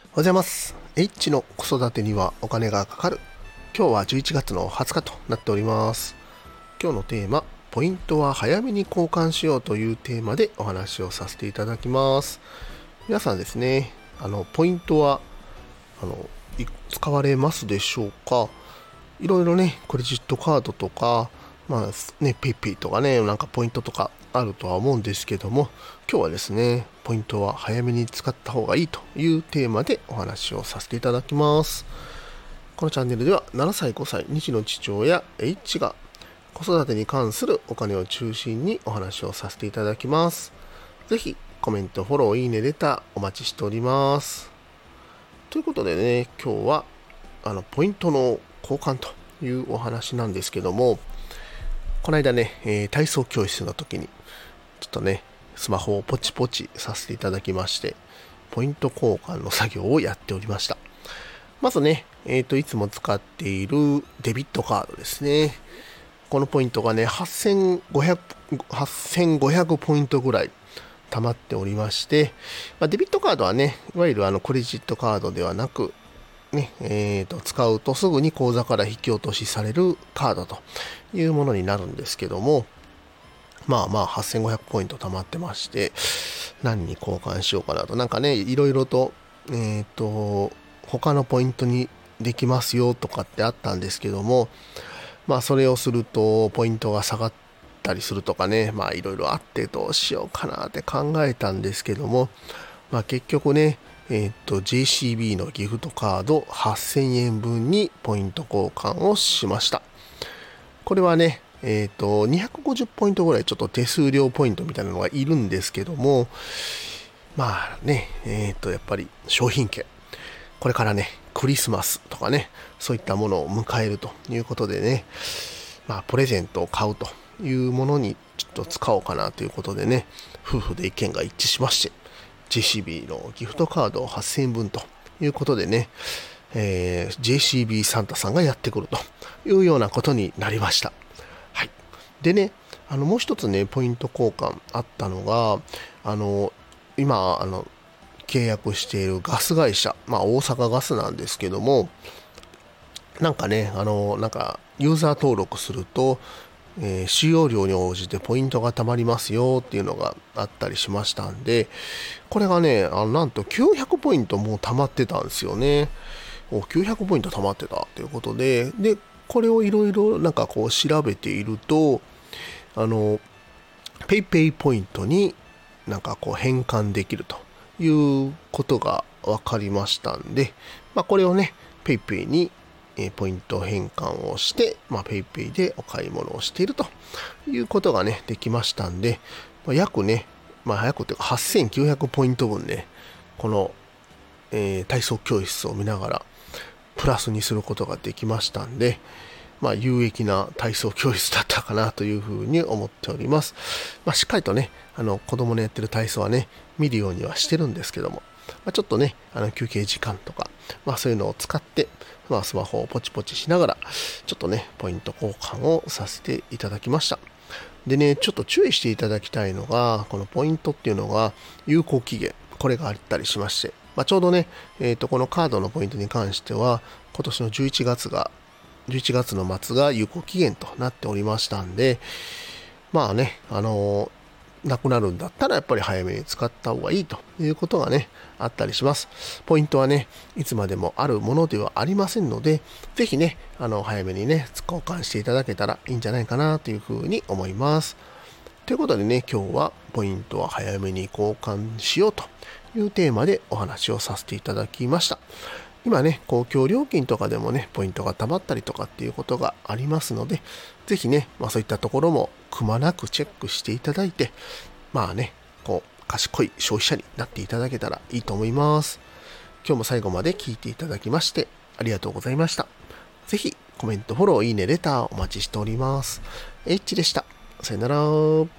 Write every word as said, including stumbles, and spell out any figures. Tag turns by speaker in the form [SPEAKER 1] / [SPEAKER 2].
[SPEAKER 1] おはようございます。H の子育てにはお金がかかる。今日はじゅういちがつのはつかとなっております。今日のテーマ、ポイントは早めに交換しようというテーマでお話をさせていただきます。皆さんですね、あのポイントはあの使われますでしょうか。いろいろね、クレジットカードとか、まあね、ペイペイとかね、なんかポイントとかあるとは思うんですけども、今日はですね、ポイントは早めに使った方がいいというテーマでお話をさせていただきます。このチャンネルではななさい、ごさい、に児の父親 H が子育てに関するお金を中心にお話をさせていただきます。ぜひコメント、フォロー、いいね、レターお待ちしております。ということでね、今日はあのポイントの交換というお話なんですけども、この間ね、えー体操教室の時にちょっとね、スマホをポチポチさせていただきまして、ポイント交換の作業をやっておりました。まずね、えーと、いつも使っているデビットカードですね。このポイントがね、はっせんごひゃく、はっせんごひゃくポイントぐらい溜まっておりまして、まあ、デビットカードはね、いわゆるあのクレジットカードではなく、ね、えーと、使うとすぐに口座から引き落としされるカードというものになるんですけども、まあまあはっせんごひゃくポイント貯まってまして、何に交換しようかなと。なんかね、いろいろと、えっと、他のポイントにできますよとかってあったんですけども、まあそれをするとポイントが下がったりするとかね、まあいろいろあってどうしようかなって考えたんですけども、まあ結局ね、えっと ジェーシービー のギフトカードはっせんえんぶんにポイント交換をしました。これはね、えっと、にひゃくごじゅうポイントぐらいちょっと手数料ポイントみたいなのがいるんですけども、まあね、えっと、やっぱり商品券。これからね、クリスマスとかね、そういったものを迎えるということでね、まあ、プレゼントを買うというものにちょっと使おうかなということでね、夫婦で意見が一致しまして、ジェーシービー のギフトカードをはっせんえんぶんということでね、えー、ジェーシービー サンタさんがやってくるというようなことになりました。はい。でね、あのもう一つね、ポイント交換あったのが、あの今あの契約しているガス会社、まあ大阪ガスなんですけども、なんかね、あのなんかユーザー登録すると、えー使用量に応じてポイントが貯まりますよっていうのがあったりしましたんで、これがね、あのなんときゅうひゃくポイントもう貯まってたんですよね。おきゅうひゃくポイント貯まってたということで、で、これをいろいろなんかこう調べていると、あの、ペイペイポイントになんかこう変換できるということが分かりましたんで、まあこれをね、ペイペイにえポイント変換をして、まあ、ペイペイでお買い物をしているということがね、できましたんで、まあ、約ね、まあ、約というかはっせんきゅうひゃくポイント分ね、この、えー体操教室を見ながら、プラスにすることができましたんで、まあ、有益な体操教室だったかなというふうに思っております。まあ、しっかりとね、あの子供のやってる体操はね、見るようにはしてるんですけども、まあ、ちょっとね、あの休憩時間とか、まあ、そういうのを使って、まあ、スマホをポチポチしながら、ちょっとね、ポイント交換をさせていただきました。でね、ちょっと注意していただきたいのが、このポイントっていうのが有効期限、これがあったりしまして、まあ、ちょうどね、えーと、このカードのポイントに関しては、今年のじゅういちがつが、じゅういちがつの末が有効期限となっておりましたんで、まあね、あのーなくなるんだったらやっぱり早めに使った方がいいということがね、あったりします。ポイントはね、いつまでもあるものではありませんので、ぜひね、あの、早めにね、交換していただけたらいいんじゃないかなというふうに思います。ということでね、今日はポイントは早めに交換しようというテーマでお話をさせていただきました。今ね、公共料金とかでもね、ポイントが貯まったりとかっていうことがありますので、ぜひね、まあそういったところもくまなくチェックしていただいて、まあね、こう、賢い消費者になっていただけたらいいと思います。今日も最後まで聞いていただきましてありがとうございました。ぜひコメント、フォロー、いいね、レターお待ちしております。H でした。さよなら。